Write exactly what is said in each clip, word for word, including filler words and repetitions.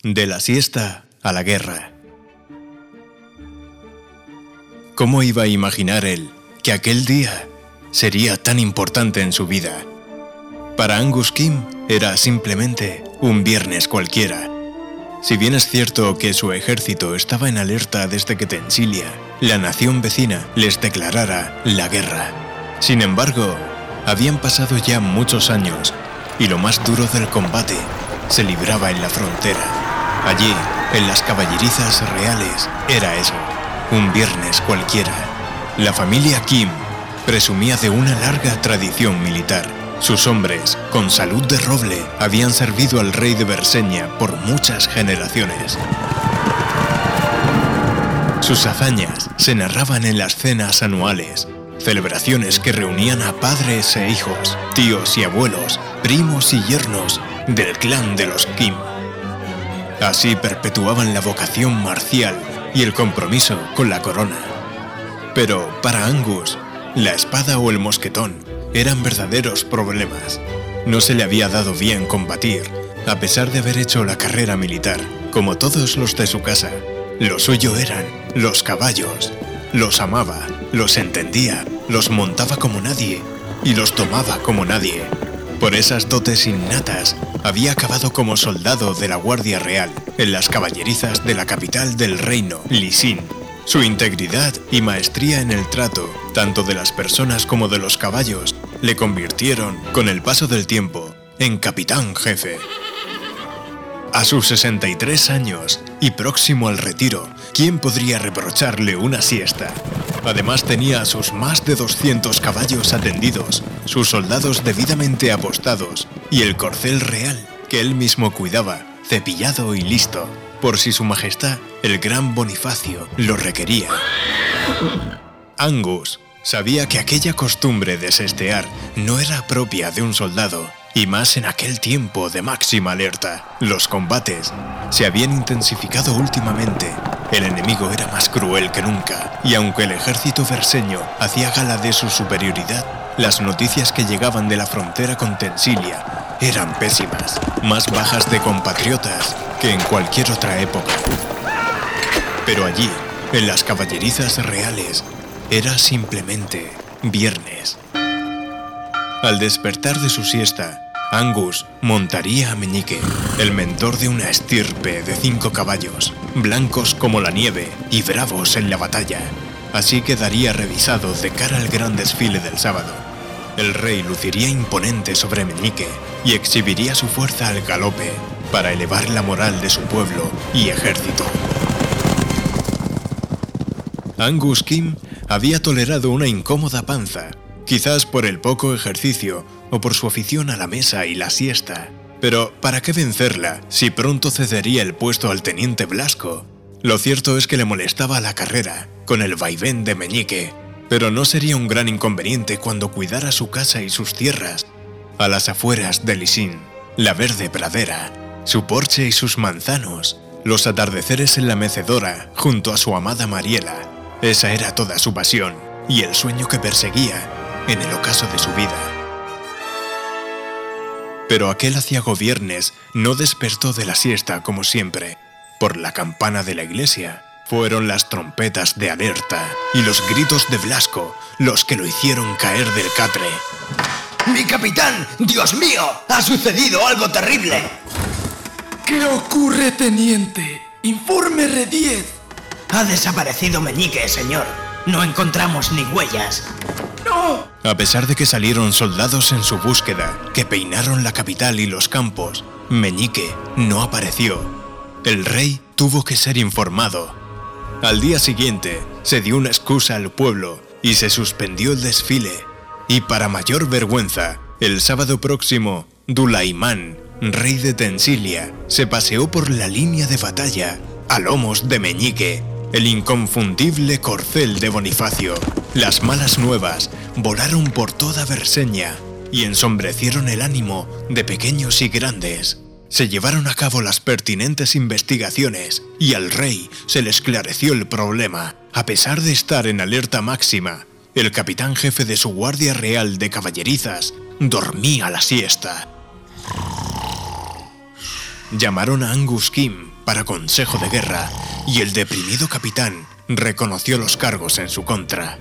De la siesta a la guerra. ¿Cómo iba a imaginar él que aquel día sería tan importante en su vida? Para Angus Kim era simplemente un viernes cualquiera. Si bien es cierto que su ejército estaba en alerta desde que Tensilia, la nación vecina, les declarara la guerra. Sin embargo, habían pasado ya muchos años y lo más duro del combate se libraba en la frontera. Allí, en las caballerizas reales, era eso, un viernes cualquiera. La familia Kim presumía de una larga tradición militar. Sus hombres, con salud de roble, habían servido al rey de Berseña por muchas generaciones. Sus hazañas se narraban en las cenas anuales, celebraciones que reunían a padres e hijos, tíos y abuelos, primos y yernos del clan de los Kim. Así perpetuaban la vocación marcial y el compromiso con la corona. Pero para Angus, la espada o el mosquetón eran verdaderos problemas. No se le había dado bien combatir, a pesar de haber hecho la carrera militar, como todos los de su casa. Lo suyo eran los caballos. Los amaba, los entendía, los montaba como nadie y los tomaba como nadie. Por esas dotes innatas, había acabado como soldado de la Guardia Real en las caballerizas de la capital del reino, Lisin. Su integridad y maestría en el trato, tanto de las personas como de los caballos, le convirtieron, con el paso del tiempo, en capitán jefe. A sus sesenta y tres años y próximo al retiro, ¿quién podría reprocharle una siesta? Además tenía a sus más de doscientos caballos atendidos, sus soldados debidamente apostados y el corcel real que él mismo cuidaba, cepillado y listo, por si su majestad, el gran Bonifacio, lo requería. Angus sabía que aquella costumbre de sestear no era propia de un soldado, y más en aquel tiempo de máxima alerta. Los combates se habían intensificado últimamente. El enemigo era más cruel que nunca, y aunque el ejército berseño hacía gala de su superioridad, las noticias que llegaban de la frontera con Tensilia eran pésimas, más bajas de compatriotas que en cualquier otra época. Pero allí, en las caballerizas reales, era simplemente viernes. Al despertar de su siesta, Angus montaría a Meñique, el mentor de una estirpe de cinco caballos, blancos como la nieve y bravos en la batalla. Así quedaría revisado de cara al gran desfile del sábado. El rey luciría imponente sobre Meñique y exhibiría su fuerza al galope para elevar la moral de su pueblo y ejército. Angus Kim había tolerado una incómoda panza, quizás por el poco ejercicio o por su afición a la mesa y la siesta. Pero ¿para qué vencerla si pronto cedería el puesto al teniente Blasco? Lo cierto es que le molestaba la carrera, con el vaivén de Meñique, pero no sería un gran inconveniente cuando cuidara su casa y sus tierras. A las afueras de Lisin, la verde pradera, su porche y sus manzanos, los atardeceres en la mecedora junto a su amada Mariela. Esa era toda su pasión y el sueño que perseguía en el ocaso de su vida. Pero aquel aciago viernes no despertó de la siesta como siempre. Por la campana de la iglesia fueron las trompetas de alerta y los gritos de Blasco los que lo hicieron caer del catre. ¡Mi capitán! ¡Dios mío! ¡Ha sucedido algo terrible! ¿Qué ocurre, teniente? ¡Informe R diez! Ha desaparecido Meñique, señor. No encontramos ni huellas. ¡No! A pesar de que salieron soldados en su búsqueda, que peinaron la capital y los campos, Meñique no apareció. El rey tuvo que ser informado. Al día siguiente, se dio una excusa al pueblo y se suspendió el desfile. Y para mayor vergüenza, el sábado próximo, Dulaimán, rey de Tensilia, se paseó por la línea de batalla a lomos de Meñique, el inconfundible corcel de Bonifacio. Las malas nuevas volaron por toda Berseña y ensombrecieron el ánimo de pequeños y grandes. Se llevaron a cabo las pertinentes investigaciones y al rey se le esclareció el problema. A pesar de estar en alerta máxima, el capitán jefe de su Guardia Real de Caballerizas dormía la siesta. Llamaron a Angus Kim para consejo de guerra y el deprimido capitán reconoció los cargos en su contra.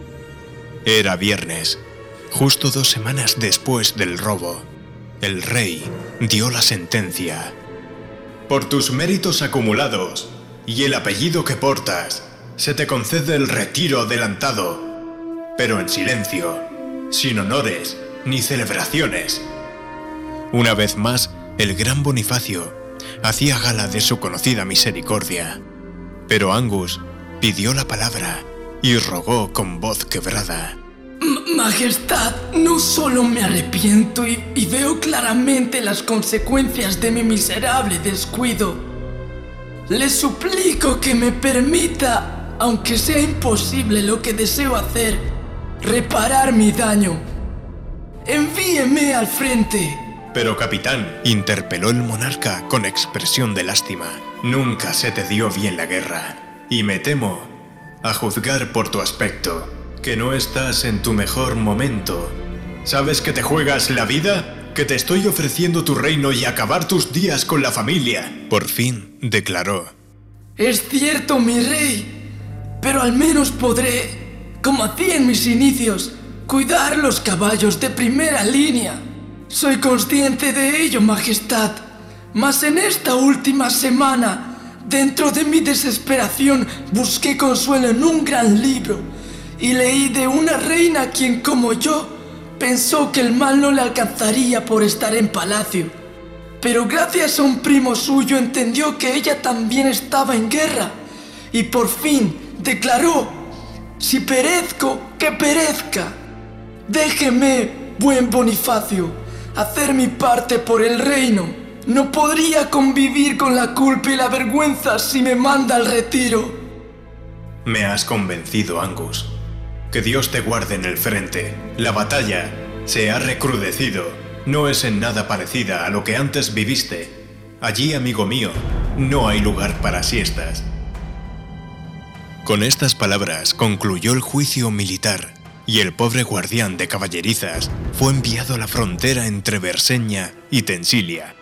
Era viernes, justo dos semanas después del robo. El rey dio la sentencia. Por tus méritos acumulados y el apellido que portas, se te concede el retiro adelantado, pero en silencio, sin honores ni celebraciones. Una vez más, el gran Bonifacio hacía gala de su conocida misericordia, pero Angus pidió la palabra y rogó con voz quebrada. M- Majestad, no solo me arrepiento y, y veo claramente las consecuencias de mi miserable descuido. Le suplico que me permita, aunque sea imposible lo que deseo hacer, reparar mi daño. Envíeme al frente. Pero capitán, interpeló el monarca con expresión de lástima, nunca se te dio bien la guerra, y me temo, a juzgar por tu aspecto, que no estás en tu mejor momento. ¿Sabes que te juegas la vida? Que te estoy ofreciendo tu reino y acabar tus días con la familia. Por fin declaró. Es cierto, mi rey, pero al menos podré, como hacía en mis inicios, cuidar los caballos de primera línea. Soy consciente de ello, Majestad, mas en esta última semana, dentro de mi desesperación, busqué consuelo en un gran libro y leí de una reina quien, como yo, pensó que el mal no le alcanzaría por estar en palacio. Pero gracias a un primo suyo entendió que ella también estaba en guerra y por fin declaró: si perezco, que perezca. Déjeme, buen Bonifacio, hacer mi parte por el reino. No podría convivir con la culpa y la vergüenza si me manda al retiro. Me has convencido, Angus. Que Dios te guarde en el frente. La batalla se ha recrudecido. No es en nada parecida a lo que antes viviste. Allí, amigo mío, no hay lugar para siestas. Con estas palabras concluyó el juicio militar y el pobre guardián de caballerizas fue enviado a la frontera entre Berseña y Tensilia.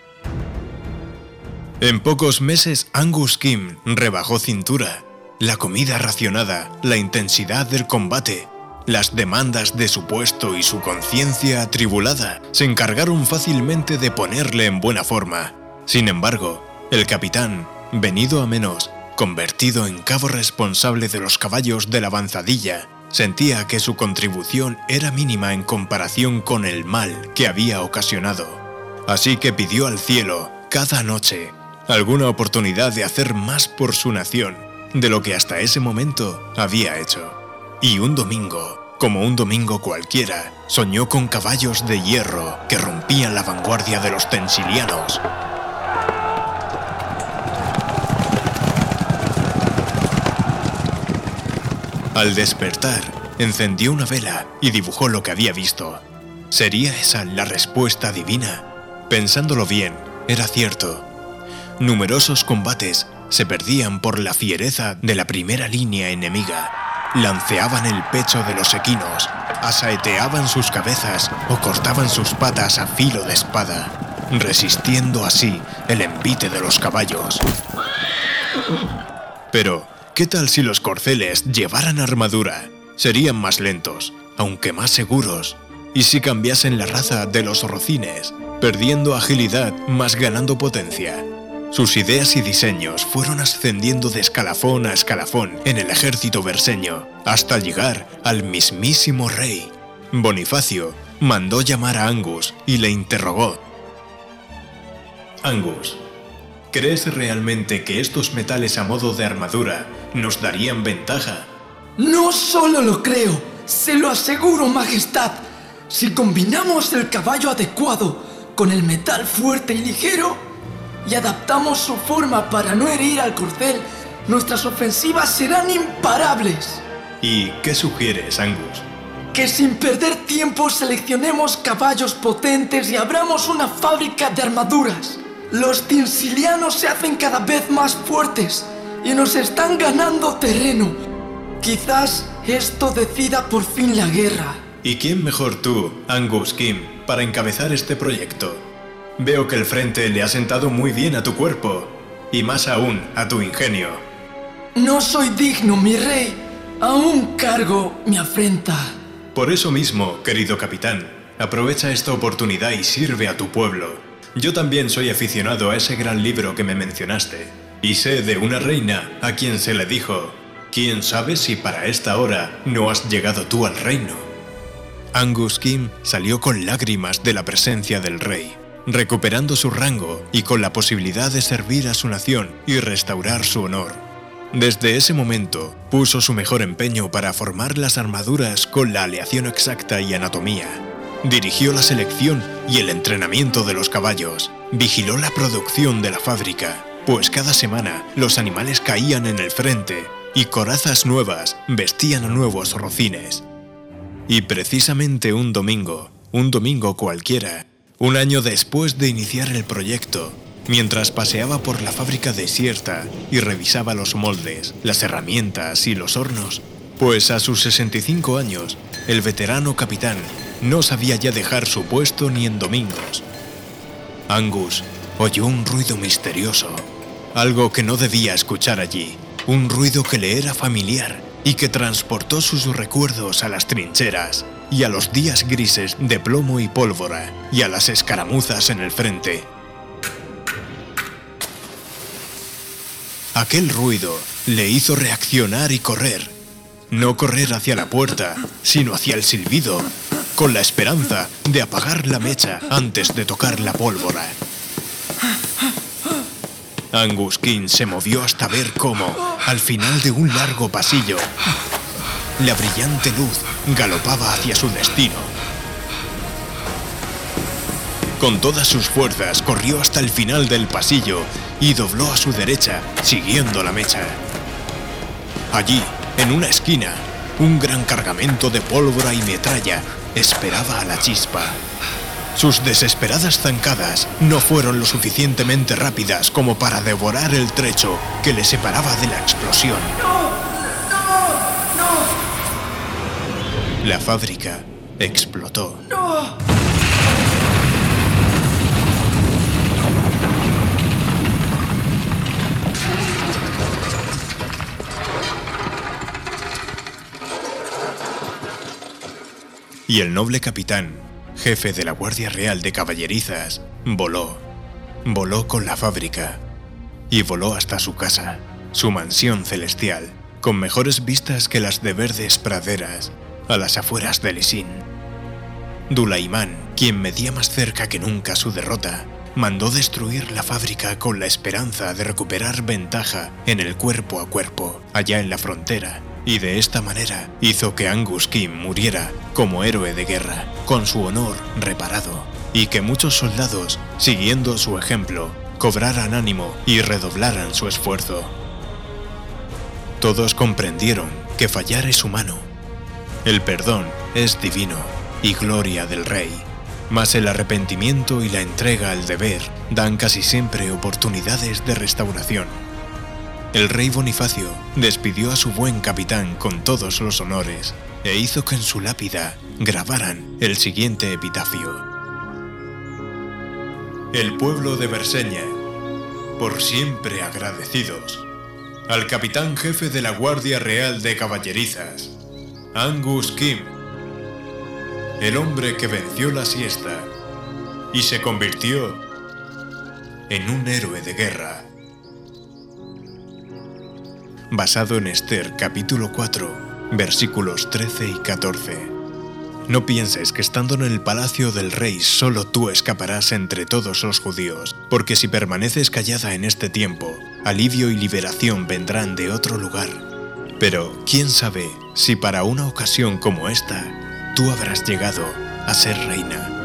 En pocos meses Angus Kim rebajó cintura. La comida racionada, la intensidad del combate, las demandas de su puesto y su conciencia atribulada se encargaron fácilmente de ponerle en buena forma. Sin embargo, el capitán, venido a menos, convertido en cabo responsable de los caballos de la avanzadilla, sentía que su contribución era mínima en comparación con el mal que había ocasionado. Así que pidió al cielo, cada noche, alguna oportunidad de hacer más por su nación de lo que hasta ese momento había hecho. Y un domingo, como un domingo cualquiera, soñó con caballos de hierro que rompían la vanguardia de los tensilianos. Al despertar, encendió una vela y dibujó lo que había visto. ¿Sería esa la respuesta divina? Pensándolo bien, era cierto. Numerosos combates se perdían por la fiereza de la primera línea enemiga. Lanceaban el pecho de los equinos, asaeteaban sus cabezas o cortaban sus patas a filo de espada, resistiendo así el envite de los caballos. Pero, ¿qué tal si los corceles llevaran armadura? Serían más lentos, aunque más seguros. ¿Y si cambiasen la raza de los rocines, perdiendo agilidad más ganando potencia? Sus ideas y diseños fueron ascendiendo de escalafón a escalafón en el ejército berseño, hasta llegar al mismísimo rey. Bonifacio mandó llamar a Angus y le interrogó. Angus, ¿crees realmente que estos metales a modo de armadura nos darían ventaja? No solo lo creo, se lo aseguro, Majestad. Si combinamos el caballo adecuado con el metal fuerte y ligero y adaptamos su forma para no herir al corcel, nuestras ofensivas serán imparables. ¿Y qué sugieres, Angus? Que sin perder tiempo seleccionemos caballos potentes y abramos una fábrica de armaduras. Los tinsilianos se hacen cada vez más fuertes y nos están ganando terreno. Quizás esto decida por fin la guerra. ¿Y quién mejor tú, Angus Kim, para encabezar este proyecto? Veo que el frente le ha sentado muy bien a tu cuerpo. y más aún a tu ingenio. No soy digno, mi rey. Aún cargo mi afrenta. Por eso mismo, querido capitán, aprovecha esta oportunidad y sirve a tu pueblo. Yo también soy aficionado a ese gran libro que me mencionaste, y sé de una reina a quien se le dijo: ¿quién sabe si para esta hora no has llegado tú al reino? Angus Kim salió con lágrimas de la presencia del rey, recuperando su rango y con la posibilidad de servir a su nación y restaurar su honor. Desde ese momento, puso su mejor empeño para formar las armaduras con la aleación exacta y anatomía. Dirigió la selección y el entrenamiento de los caballos. Vigiló la producción de la fábrica, pues cada semana los animales caían en el frente y corazas nuevas vestían a nuevos rocines. Y precisamente un domingo, un domingo cualquiera, un año después de iniciar el proyecto, mientras paseaba por la fábrica desierta y revisaba los moldes, las herramientas y los hornos, pues a sus sesenta y cinco años, el veterano capitán no sabía ya dejar su puesto ni en domingos. Angus oyó un ruido misterioso, algo que no debía escuchar allí, un ruido que le era familiar y que transportó sus recuerdos a las trincheras y a los días grises de plomo y pólvora y a las escaramuzas en el frente. Aquel ruido le hizo reaccionar y correr. No correr hacia la puerta, sino hacia el silbido, con la esperanza de apagar la mecha antes de tocar la pólvora. Angus Kim se movió hasta ver cómo, al final de un largo pasillo, la brillante luz galopaba hacia su destino. Con todas sus fuerzas corrió hasta el final del pasillo y dobló a su derecha, siguiendo la mecha. Allí, en una esquina, un gran cargamento de pólvora y metralla esperaba a la chispa. Sus desesperadas zancadas no fueron lo suficientemente rápidas como para devorar el trecho que le separaba de la explosión. ¡No! ¡No! ¡No! La fábrica explotó. ¡No! Y el noble capitán, jefe de la Guardia Real de Caballerizas, voló. Voló con la fábrica. Y voló hasta su casa, su mansión celestial, con mejores vistas que las de verdes praderas, a las afueras de Lisín. Dulaimán, quien medía más cerca que nunca su derrota, mandó destruir la fábrica con la esperanza de recuperar ventaja en el cuerpo a cuerpo, allá en la frontera, y de esta manera hizo que Angus Kim muriera como héroe de guerra, con su honor reparado, y que muchos soldados, siguiendo su ejemplo, cobraran ánimo y redoblaran su esfuerzo. Todos comprendieron que fallar es humano. El perdón es divino y gloria del rey, mas el arrepentimiento y la entrega al deber dan casi siempre oportunidades de restauración. El rey Bonifacio despidió a su buen capitán con todos los honores e hizo que en su lápida grabaran el siguiente epitafio: el pueblo de Berseña, por siempre agradecidos al capitán jefe de la Guardia Real de Caballerizas, Angus Kim, el hombre que venció la siesta y se convirtió en un héroe de guerra. Basado en Esther capítulo cuatro, versículos trece y catorce. No pienses que estando en el palacio del rey solo tú escaparás entre todos los judíos, porque si permaneces callada en este tiempo, alivio y liberación vendrán de otro lugar. Pero quién sabe si para una ocasión como esta, tú habrás llegado a ser reina.